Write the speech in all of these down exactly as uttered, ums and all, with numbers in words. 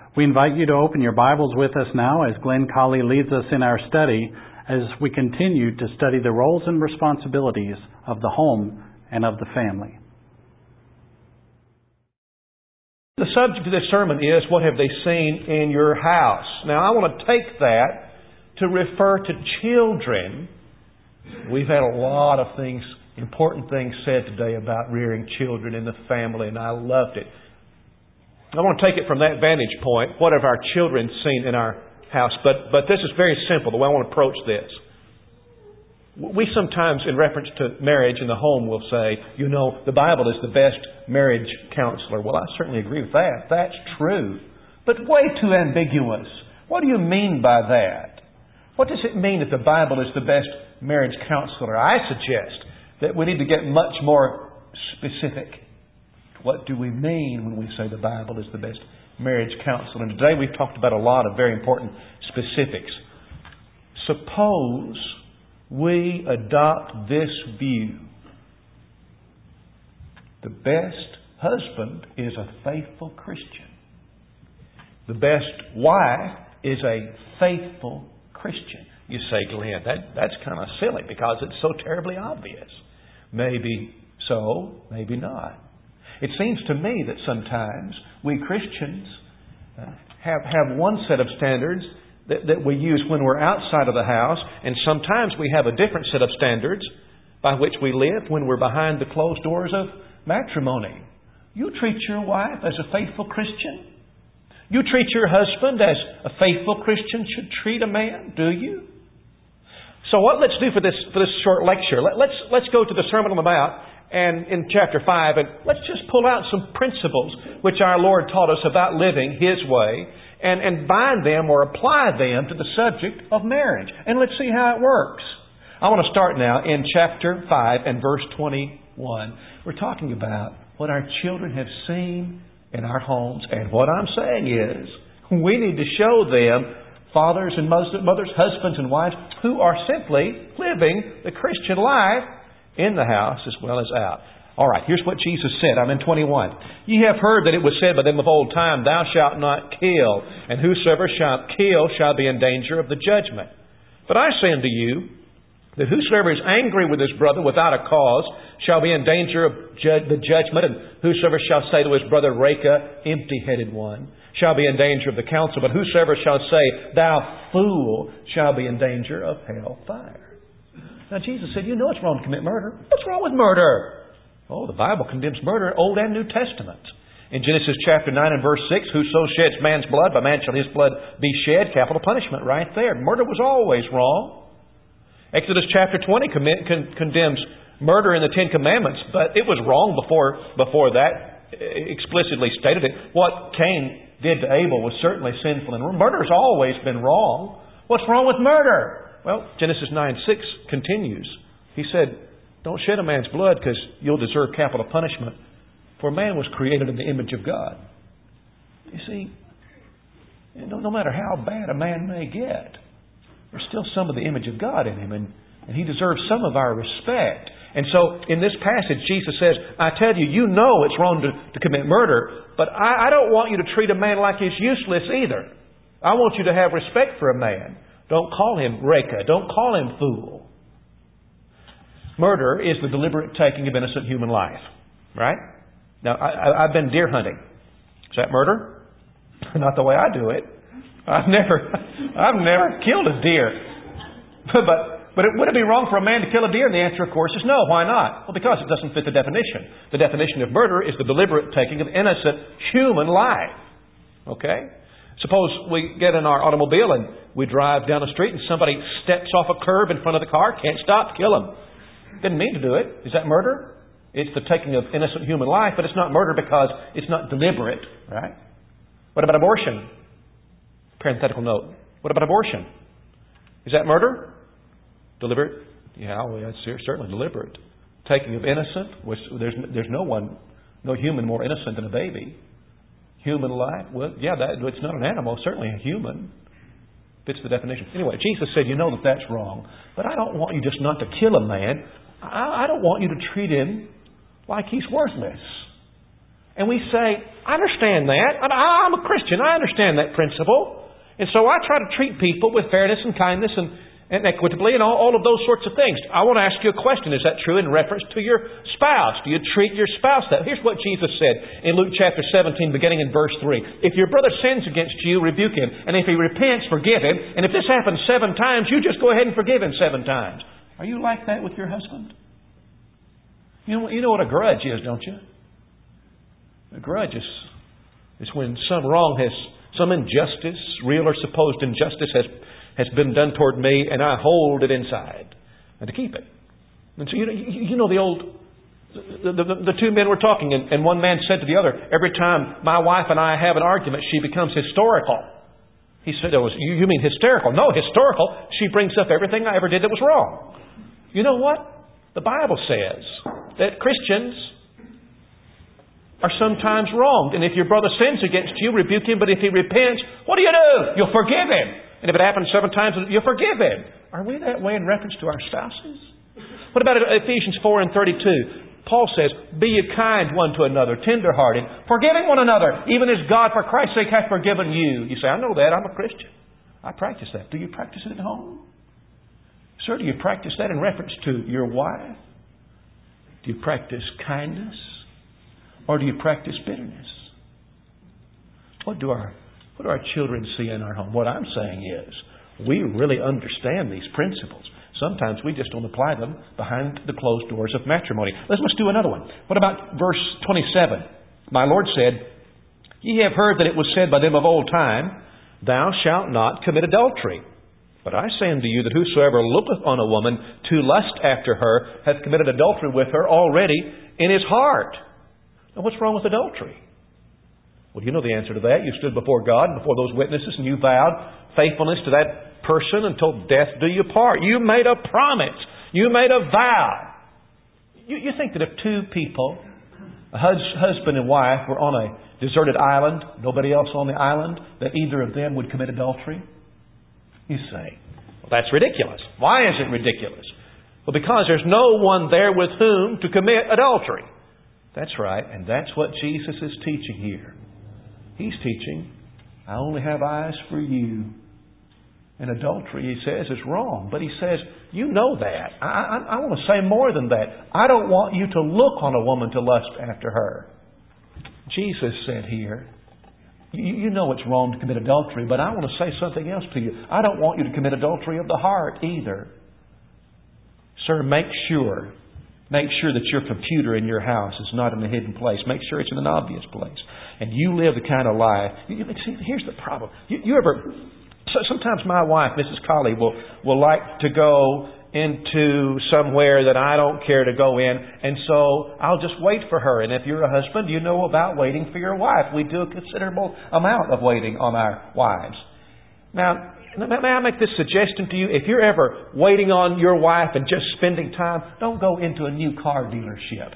We invite you to open your Bibles with us now as Glenn Colley leads us in our study as we continue to study the roles and responsibilities of the home and of the family. The subject of this sermon is, what have they seen in your house? Now, I want to take that to refer to children. We've had a lot of things, important things said today about rearing children in the family, and I loved it. I want to take it from that vantage point. What have our children seen in our house? But but this is very simple, the way I want to approach this. We sometimes, in reference to marriage in the home, will say, you know, the Bible is the best marriage counselor. Well, I certainly agree with that. That's true. But way too ambiguous. What do you mean by that? What does it mean that the Bible is the best marriage counselor? I suggest that we need to get much more specific. What do we mean when we say the Bible is the best marriage counselor? And today we've talked about a lot of very important specifics. Suppose we adopt this view. The best husband is a faithful Christian. The best wife is a faithful Christian. You say, Glenn, that, that's kind of silly because it's so terribly obvious. Maybe so, maybe not. It seems to me that sometimes we Christians uh, have, have one set of standards that, that we use when we're outside of the house, and sometimes we have a different set of standards by which we live when we're behind the closed doors of matrimony. You treat your wife as a faithful Christian. You treat your husband as a faithful Christian should treat a man, do you? So what let's do for this for this short lecture, let, let's let's go to the Sermon on the Mount and in chapter five, and let's just pull out some principles which our Lord taught us about living His way, and, and bind them or apply them to the subject of marriage. And let's see how it works. I want to start now in chapter five and verse twenty-one. We're talking about what our children have seen in our homes, and what I'm saying is we need to show them, fathers and mothers, husbands and wives, who are simply living the Christian life in the house as well as out. All right, here's what Jesus said. I'm in twenty-one. Ye have heard that it was said by them of old time, Thou shalt not kill, and whosoever shall kill shall be in danger of the judgment. But I say unto you, that whosoever is angry with his brother without a cause shall be in danger of ju- the judgment, and whosoever shall say to his brother, Reka, empty-headed one, shall be in danger of the council. But whosoever shall say, Thou fool, shall be in danger of hell fire. Now Jesus said, you know it's wrong to commit murder. What's wrong with murder? Oh, the Bible condemns murder, Old and New Testament. In Genesis chapter nine and verse six, whoso sheds man's blood, by man shall his blood be shed. Capital punishment right there. Murder was always wrong. Exodus chapter twenty commit, con, condemns murder in the Ten Commandments, but it was wrong before, before that explicitly stated it. What Cain did to Abel was certainly sinful, and murder has always been wrong. What's wrong with murder? Well, Genesis nine six continues. He said, don't shed a man's blood because you'll deserve capital punishment. For man was created in the image of God. You see, no, no matter how bad a man may get, there's still some of the image of God in him, and, and he deserves some of our respect. And so, in this passage, Jesus says, I tell you, you know it's wrong to, to commit murder, but I, I don't want you to treat a man like he's useless either. I want you to have respect for a man. Don't call him Reka. Don't call him fool. Murder is the deliberate taking of innocent human life. Right? Now, I, I've been deer hunting. Is that murder? Not the way I do it. I've never, I've never killed a deer. but, but it, would it be wrong for a man to kill a deer? And the answer, of course, is no. Why not? Well, because it doesn't fit the definition. The definition of murder is the deliberate taking of innocent human life. Okay? Suppose we get in our automobile and we drive down the street and somebody steps off a curb in front of the car. Can't stop, kill him. Didn't mean to do it. Is that murder? It's the taking of innocent human life, but it's not murder because it's not deliberate. Right? What about abortion? Parenthetical note. What about abortion? Is that murder? Deliberate? Yeah, well, that's certainly deliberate. Taking of innocent. There's, there's no one, no human more innocent than a baby. Human life? Well, yeah, that, it's not an animal. Certainly a human. Fits the definition. Anyway, Jesus said, you know that that's wrong. But I don't want you just not to kill a man. I, I don't want you to treat him like he's worthless. And we say, I understand that. I'm a Christian. I understand that principle. And so I try to treat people with fairness and kindness and, and equitably and all, all of those sorts of things. I want to ask you a question. Is that true in reference to your spouse? Do you treat your spouse that? Here's what Jesus said in Luke chapter seventeen, beginning in verse three. If your brother sins against you, rebuke him. And if he repents, forgive him. And if this happens seven times, you just go ahead and forgive him seven times. Are you like that with your husband? You know, you know what a grudge is, don't you? A grudge is, is when some wrong has, some injustice, real or supposed injustice has, has been done toward me, and I hold it inside and to keep it. And so you know, you know the old, the, the, the two men were talking, and, and one man said to the other, every time my wife and I have an argument, she becomes historical. He said, oh, you, you mean hysterical? No, historical. She brings up everything I ever did that was wrong. You know what? The Bible says that Christians are sometimes wronged. And if your brother sins against you, rebuke him. But if he repents, what do you do? You'll forgive him. And if it happens seven times, you'll forgive him. Are we that way in reference to our spouses? What about Ephesians four and thirty-two? Paul says, be ye kind one to another, tender-hearted, forgiving one another, even as God for Christ's sake hath forgiven you. You say, I know that. I'm a Christian. I practice that. Do you practice it at home? Sir, do you practice that in reference to your wife? Do you practice kindness? Or do you practice bitterness? What do our what do our children see in our home? What I'm saying is, we really understand these principles. Sometimes we just don't apply them behind the closed doors of matrimony. Let's, let's do another one. What about verse twenty-seven? My Lord said, Ye have heard that it was said by them of old time, Thou shalt not commit adultery. But I say unto you that whosoever looketh on a woman to lust after her hath committed adultery with her already in his heart. Now, what's wrong with adultery? Well, you know the answer to that. You stood before God, before those witnesses, and you vowed faithfulness to that person until death do you part. You made a promise. You made a vow. You, you think that if two people, a hus- husband and wife, were on a deserted island, nobody else on the island, that either of them would commit adultery? You say, well, that's ridiculous. Why is it ridiculous? Well, because there's no one there with whom to commit adultery. That's right, and that's what Jesus is teaching here. He's teaching, I only have eyes for you. And adultery, he says, is wrong. But he says, you know that. I, I, I want to say more than that. I don't want you to look on a woman to lust after her. Jesus said here, you, you know it's wrong to commit adultery, but I want to say something else to you. I don't want you to commit adultery of the heart either. Sir, make sure Make sure that your computer in your house is not in a hidden place. Make sure it's in an obvious place. And you live the kind of life. You, you, see, here's the problem. You, you ever... So sometimes my wife, Missus Colley, will, will like to go into somewhere that I don't care to go in. And so I'll just wait for her. And if you're a husband, you know about waiting for your wife. We do a considerable amount of waiting on our wives. Now, may I make this suggestion to you? If you're ever waiting on your wife and just spending time, don't go into a new car dealership.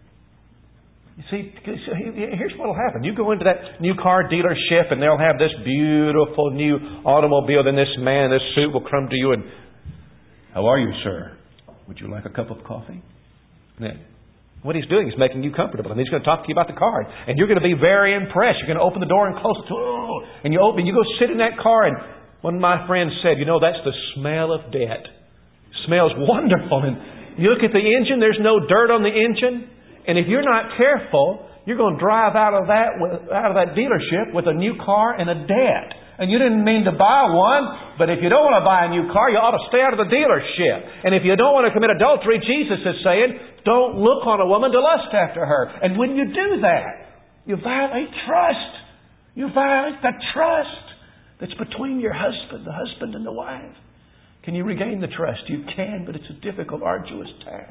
You see, here's what will happen. You go into that new car dealership and they'll have this beautiful new automobile. Then this man in this suit will come to you and, how are you, sir? Would you like a cup of coffee? Then, what he's doing is making you comfortable. And he's going to talk to you about the car. And you're going to be very impressed. You're going to open the door and close it. Oh, and you open, you go sit in that car, and one of my friends said, you know, that's the smell of debt. It smells wonderful. And you look at the engine, there's no dirt on the engine. And if you're not careful, you're going to drive out of that out of that dealership with a new car and a debt. And you didn't mean to buy one, but if you don't want to buy a new car, you ought to stay out of the dealership. And if you don't want to commit adultery, Jesus is saying, don't look on a woman to lust after her. And when you do that, you violate trust. You violate the trust that's between your husband, the husband and the wife. Can you regain the trust? You can, but it's a difficult, arduous task.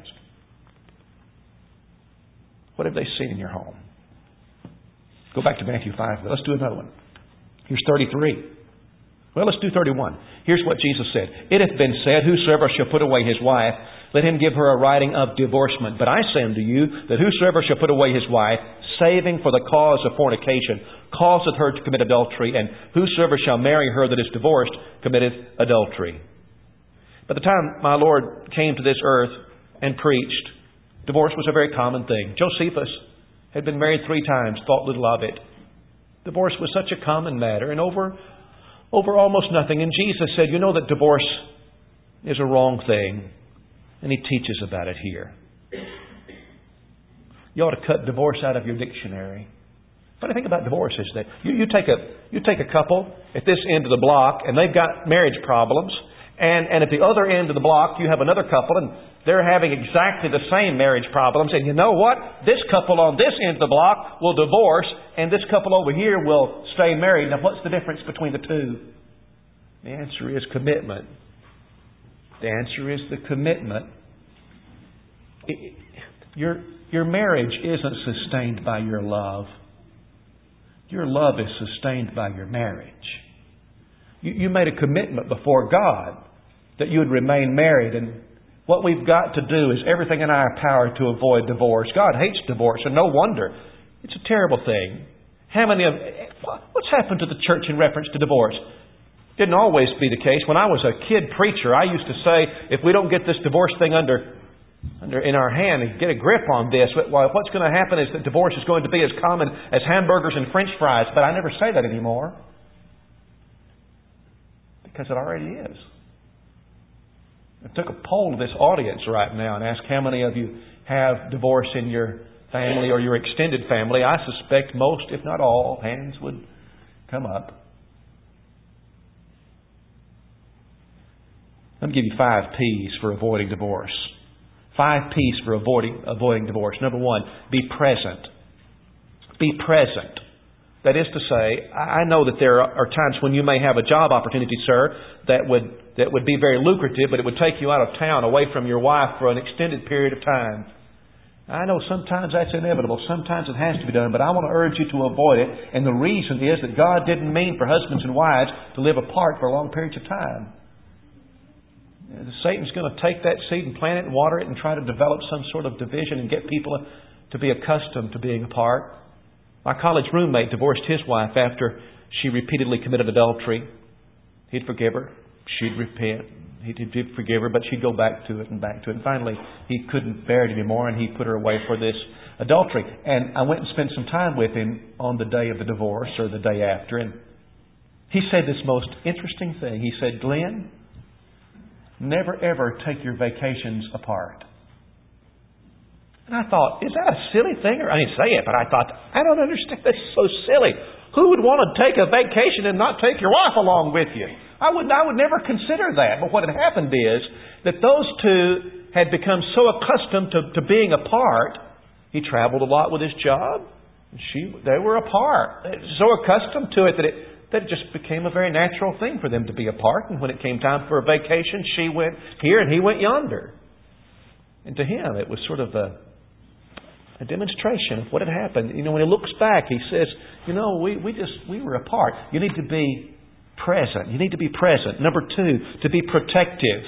What have they seen in your home? Go back to Matthew five. Let's do another one. Here's thirty-three. Well, let's do thirty-one. Here's what Jesus said. It hath been said, whosoever shall put away his wife, let him give her a writing of divorcement. But I say unto you, that whosoever shall put away his wife, saving for the cause of fornication, causeth her to commit adultery, and whosoever shall marry her that is divorced, committeth adultery. By the time my Lord came to this earth and preached, divorce was a very common thing. Josephus, had been married three times, thought little of it. Divorce was such a common matter, and over, over almost nothing. And Jesus said, you know that divorce is a wrong thing. And He teaches about it here. You ought to cut divorce out of your dictionary. Funny thing about divorce is that you, you take a you take a couple at this end of the block, and they've got marriage problems. And, and at the other end of the block, you have another couple, and they're having exactly the same marriage problems. And you know what? This couple on this end of the block will divorce, and this couple over here will stay married. Now, what's the difference between the two? The answer is commitment. The answer is the commitment. It, your, your marriage isn't sustained by your love. Your love is sustained by your marriage. You, you made a commitment before God that you would remain married. And what we've got to do is everything in our power to avoid divorce. God hates divorce, and no wonder. It's a terrible thing. How many of... What's happened to the church in reference to divorce? Didn't always be the case. When I was a kid preacher, I used to say, if we don't get this divorce thing under, under in our hand and get a grip on this, well, what's going to happen is that divorce is going to be as common as hamburgers and French fries. But I never say that anymore. Because it already is. I took a poll of this audience right now and asked how many of you have divorce in your family or your extended family. I suspect most, if not all, hands would come up. Let me give you five P's for avoiding divorce. Five P's for avoiding avoiding divorce. Number one, be present. Be present. That is to say, I know that there are times when you may have a job opportunity, sir, that would that would be very lucrative, but it would take you out of town, away from your wife for an extended period of time. I know sometimes that's inevitable. Sometimes it has to be done, but I want to urge you to avoid it. And the reason is that God didn't mean for husbands and wives to live apart for long periods of time. Satan's going to take that seed and plant it and water it and try to develop some sort of division and get people to be accustomed to being apart. My college roommate divorced his wife after she repeatedly committed adultery. He'd forgive her. She'd repent. He'd forgive her, but she'd go back to it and back to it. And finally, he couldn't bear it anymore, and he put her away for this adultery. And I went and spent some time with him on the day of the divorce or the day after. And he said this most interesting thing. He said, Glenn, never ever take your vacations apart. And I thought, is that a silly thing? Or I didn't say it, but I thought, I don't understand. That's so silly. Who would want to take a vacation and not take your wife along with you? I would, I would never consider that. But what had happened is that those two had become so accustomed to, to being apart. He traveled a lot with his job. And she, they were apart. They were so accustomed to it that it that it just became a very natural thing for them to be apart. And when it came time for a vacation, she went here and he went yonder. And to him, it was sort of a, a demonstration of what had happened. You know, when he looks back, he says, you know, we, we just, we were apart. You need to be present. You need to be present. Number two, to be protective.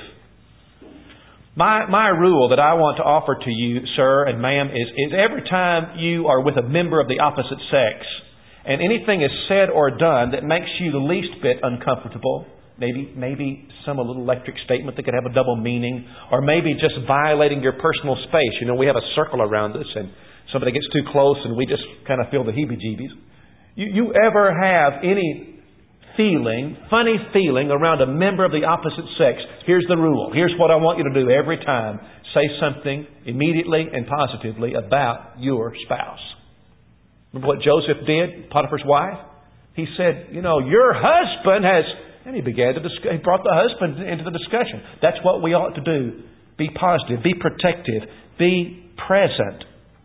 My, my rule that I want to offer to you, sir and ma'am, is, is every time you are with a member of the opposite sex, and anything is said or done that makes you the least bit uncomfortable, maybe maybe some a little electric statement that could have a double meaning, or maybe just violating your personal space. You know, we have a circle around us, and somebody gets too close, and we just kind of feel the heebie-jeebies. You, you ever have any feeling, funny feeling around a member of the opposite sex? Here's the rule. Here's what I want you to do every time. Say something immediately and positively about your spouse. Remember what Joseph did, Potiphar's wife? He said, you know, your husband has... And he began to discuss, he brought the husband into the discussion. That's what we ought to do. Be positive. Be protective. Be present.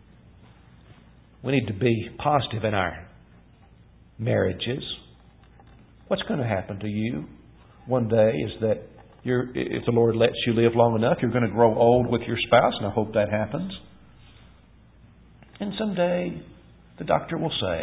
We need to be positive in our marriages. What's going to happen to you one day is that you're, if the Lord lets you live long enough, you're going to grow old with your spouse, and I hope that happens. And someday the doctor will say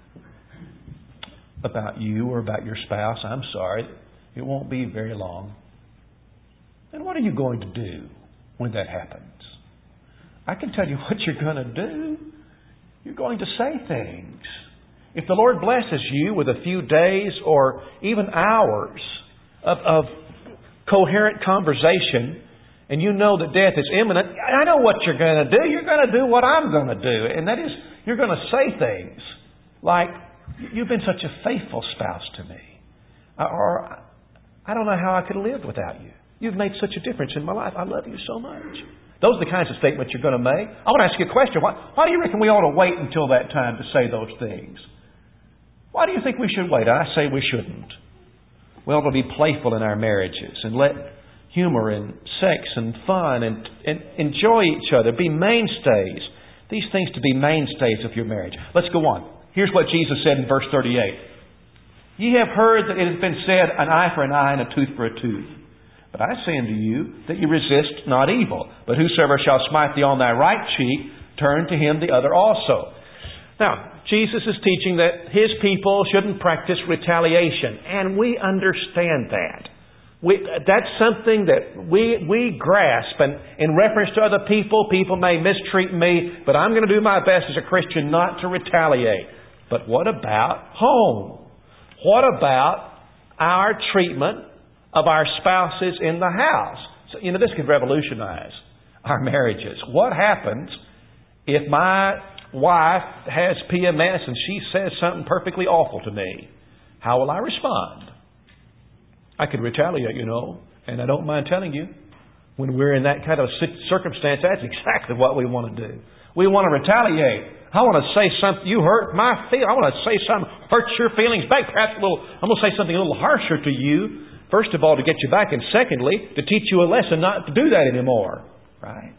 about you or about your spouse, I'm sorry, it won't be very long. And what are you going to do when that happens? I can tell you what you're going to do. You're going to say things. If the Lord blesses you with a few days or even hours of, of coherent conversation, and you know that death is imminent, I know what you're going to do. You're going to do what I'm going to do. And that is, You're going to say things like, you've been such a faithful spouse to me. Or, I don't know how I could have lived without you. You've made such a difference in my life. I love you so much. Those are the kinds of statements you're going to make. I want to ask you a question. Why, why do you reckon we ought to wait until that time to say those things? Why do you think we should wait? I say we shouldn't. We ought to be playful in our marriages and let humor and sex and fun and, and enjoy each other be mainstays. These things to be mainstays of your marriage. Let's go on. Here's what Jesus said in verse thirty-eight. Ye have heard that it has been said, an eye for an eye and a tooth for a tooth. But I say unto you that ye resist not evil. But whosoever shall smite thee on thy right cheek, turn to him the other also. Now, Jesus is teaching that His people shouldn't practice retaliation. And we understand that. We, that's something that we we grasp. And in reference to other people, people may mistreat me, but I'm going to do my best as a Christian not to retaliate. But what about home? What about our treatment of our spouses in the house? So, you know, this could revolutionize our marriages. What happens if my wife has P M S and she says something perfectly awful to me? How will I respond? I could retaliate, you know, and I don't mind telling you, when we're in that kind of circumstance, that's exactly what we want to do. We want to retaliate. I want to say something, you hurt my feelings. I want to say something, hurt your feelings back. Perhaps a little, I'm going to say something a little harsher to you. First of all, to get you back, and secondly, to teach you a lesson not to do that anymore. Right?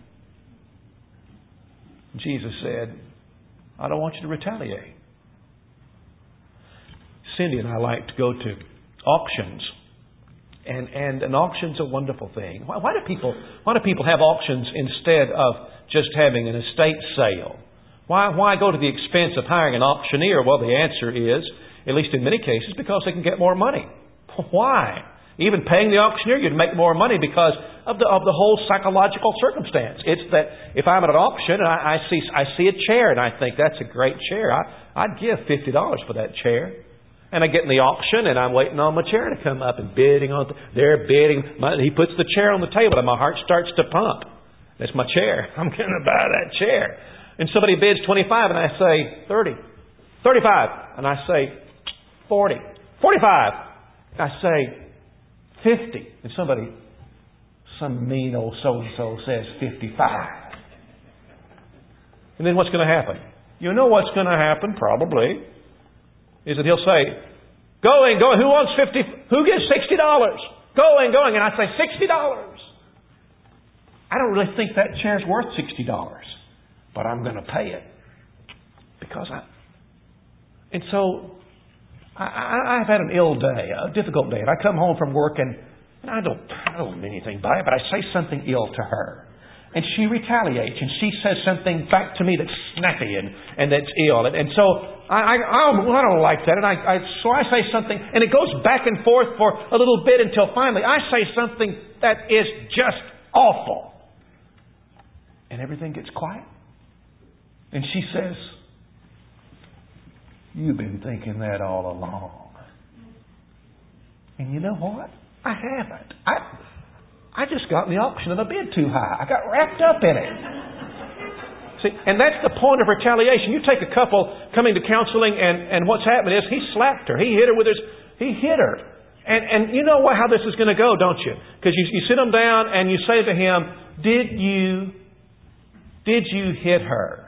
Jesus said, I don't want you to retaliate. Cindy and I like to go to auctions. And, and an auction's a wonderful thing. Why, why do people why do people have auctions instead of just having an estate sale? Why, why go to the expense of hiring an auctioneer? Well, the answer is, at least in many cases, because they can get more money. Why? Even paying the auctioneer, you'd make more money because of the of the whole psychological circumstance. It's that if I'm at an auction and I, I see I see a chair and I think that's a great chair, I, I'd give fifty dollars for that chair. And I get in the auction and I'm waiting on my chair to come up and bidding on it. They're bidding. My, he puts the chair on the table and my heart starts to pump. That's my chair. I'm going to buy that chair. And somebody bids twenty-five and I say thirty. thirty-five. And I say forty. forty-five. I say fifty. And somebody, some mean old so-and-so says fifty-five. And then what's going to happen? You know what's going to happen, probably, is that he'll say, going, going, who wants fifty, who gives sixty dollars? Going, going. And I say sixty dollars. I don't really think that chair's worth sixty dollars. But I'm going to pay it. Because I... And so, I, I, I've had an ill day, a difficult day. And I come home from work and, and I don't I don't mean anything by it, but I say something ill to her. And she retaliates and she says something back to me that's snappy and, and that's ill. And, and so, I, I, I, don't, I don't like that. And I, I so I say something, and it goes back and forth for a little bit until finally I say something that is just awful. And everything gets quiet. And she says, you've been thinking that all along. And you know what? I haven't. I I just got in the auction and I bid too high. I got wrapped up in it. See, and that's the point of retaliation. You take a couple coming to counseling and, and what's happened is he slapped her. He hit her with his, he hit her. And, and you know what, how this is going to go, don't you? Because you, you sit them down and you say to him, did you, did you hit her?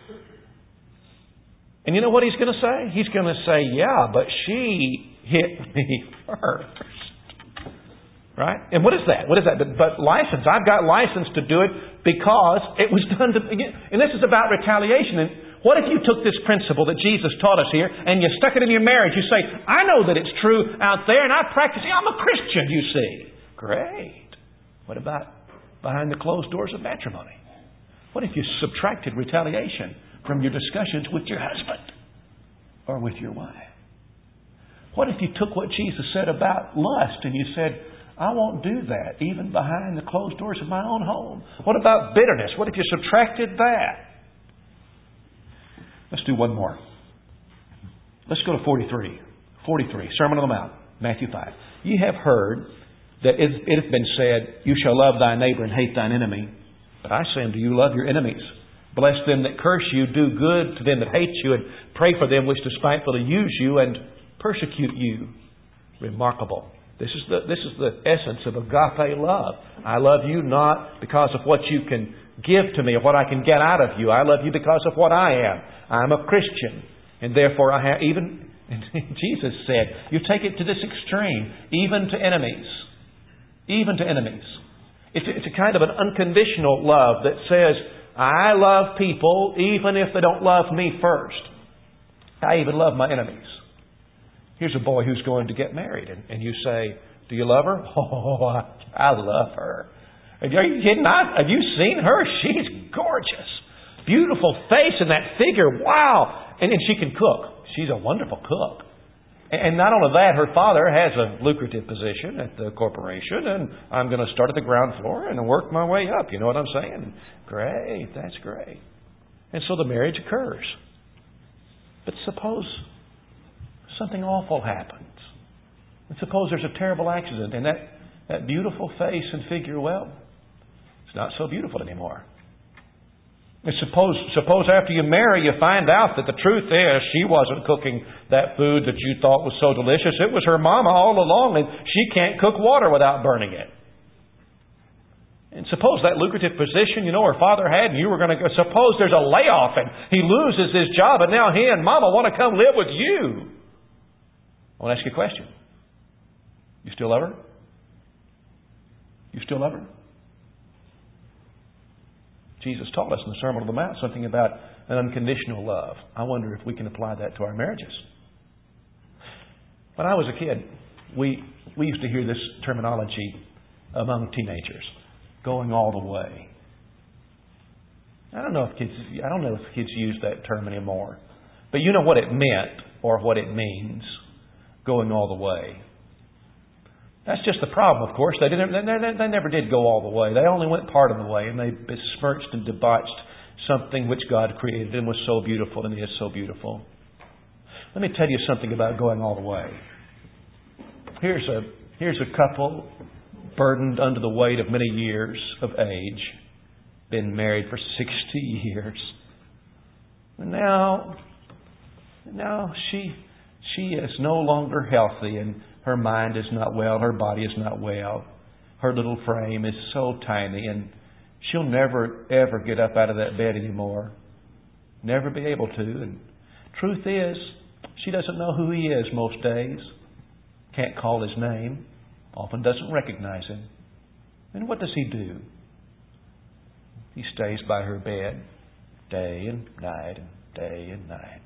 And you know what he's going to say? He's going to say, yeah, but she hit me first. Right? And what is that? What is that? But, but license. I've got license to do it because it was done to... And this is about retaliation. And what if you took this principle that Jesus taught us here and you stuck it in your marriage? You say, I know that it's true out there and I practice it. I'm a Christian, you see. Great. What about behind the closed doors of matrimony? What if you subtracted retaliation from your discussions with your husband or with your wife? What if you took what Jesus said about lust and you said, I won't do that, even behind the closed doors of my own home? What about bitterness? What if you subtracted that? Let's do one more. Let's go to forty-three. forty-three, Sermon on the Mount, Matthew five. Ye have heard that it, it hath been said, you shall love thy neighbor and hate thine enemy. But I say unto you, love your enemies. Bless them that curse you, do good to them that hate you, and pray for them which despitefully use you and persecute you. Remarkable. This is the this is the essence of agape love. I love you not because of what you can give to me or what I can get out of you. I love you because of what I am. I'm a Christian, and therefore I have even. And Jesus said, you take it to this extreme, even to enemies, even to enemies. It's a, it's a kind of an unconditional love that says, I love people even if they don't love me first. I even love my enemies. Here's a boy who's going to get married, and, and you say, do you love her? Oh, I, I love her. Are you kidding? I, have you seen her? She's gorgeous. Beautiful face and that figure. Wow. And, and she can cook. She's a wonderful cook. And not only that, her father has a lucrative position at the corporation, and I'm going to start at the ground floor and work my way up. You know what I'm saying? Great, that's great. And so the marriage occurs. But suppose something awful happens. And suppose there's a terrible accident, and that, that beautiful face and figure, well, it's not so beautiful anymore. And suppose, suppose after you marry, you find out that the truth is she wasn't cooking that food that you thought was so delicious. It was her mama all along, and she can't cook water without burning it. And suppose that lucrative position, you know, her father had, and you were going to go. Suppose there's a layoff, and he loses his job, and now he and mama want to come live with you. I want to ask you a question. You still love her? You still love her? Jesus taught us in the Sermon on the Mount something about an unconditional love. I wonder if we can apply that to our marriages. When I was a kid, we we used to hear this terminology among teenagers, going all the way. I don't know if kids I don't know if kids use that term anymore. But you know what it meant or what it means, going all the way. That's just the problem, of course. They, didn't, they, they, they never did go all the way. They only went part of the way, and they besmirched and debauched something which God created and was so beautiful and is so beautiful. Let me tell you something about going all the way. Here's a, here's a couple burdened under the weight of many years of age, been married for sixty years. And now, now she, she is no longer healthy, and her mind is not well. Her body is not well. Her little frame is so tiny, and she'll never, ever get up out of that bed anymore. Never be able to. And truth is, she doesn't know who he is most days. Can't call his name. Often doesn't recognize him. And what does he do? He stays by her bed day and night and day and night.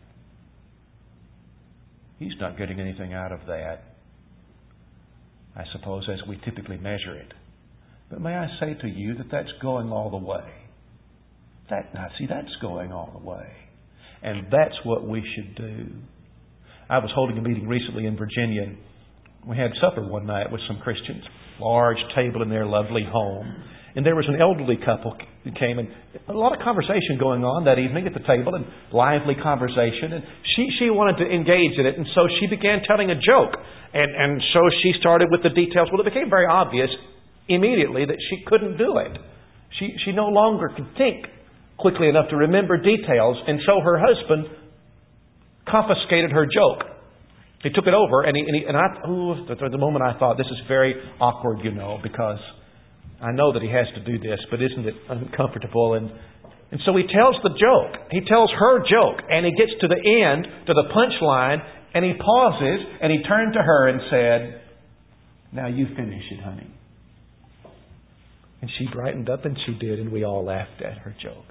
He's not getting anything out of that, I suppose, as we typically measure it. But may I say to you that that's going all the way. That, now, see, that's going all the way. And that's what we should do. I was holding a meeting recently in Virginia, and we had supper one night with some Christians. Large table in their lovely home. And there was an elderly couple who came, and a lot of conversation going on that evening at the table, and lively conversation. And she, she wanted to engage in it, and so she began telling a joke. And, and so she started with the details. Well, it became very obvious immediately that she couldn't do it. She, she no longer could think quickly enough to remember details, and so her husband confiscated her joke. He took it over, and, he, and, he, and I, ooh, at the moment I thought, this is very awkward, you know, because I know that he has to do this, but isn't it uncomfortable? And, and so he tells the joke. He tells her joke, and he gets to the end, to the punchline, and he pauses, and he turned to her and said, now you finish it, honey. And she brightened up, and she did, and we all laughed at her joke.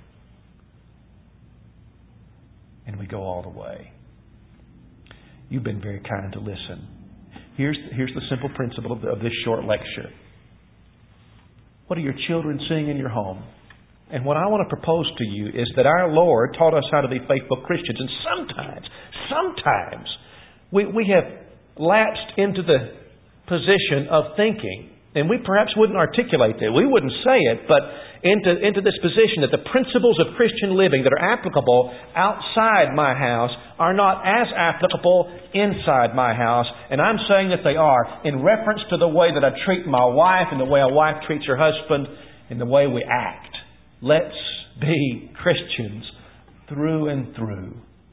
And we go all the way. You've been very kind to listen. Here's, here's the simple principle of, the, of this short lecture. What are your children seeing in your home? And what I want to propose to you is that our Lord taught us how to be faithful Christians. And sometimes, sometimes, we, we have lapsed into the position of thinking, and we perhaps wouldn't articulate that. We wouldn't say it, but into, into this position that the principles of Christian living that are applicable outside my house are not as applicable inside my house. And I'm saying that they are in reference to the way that I treat my wife and the way a wife treats her husband and the way we act. Let's be Christians through and through.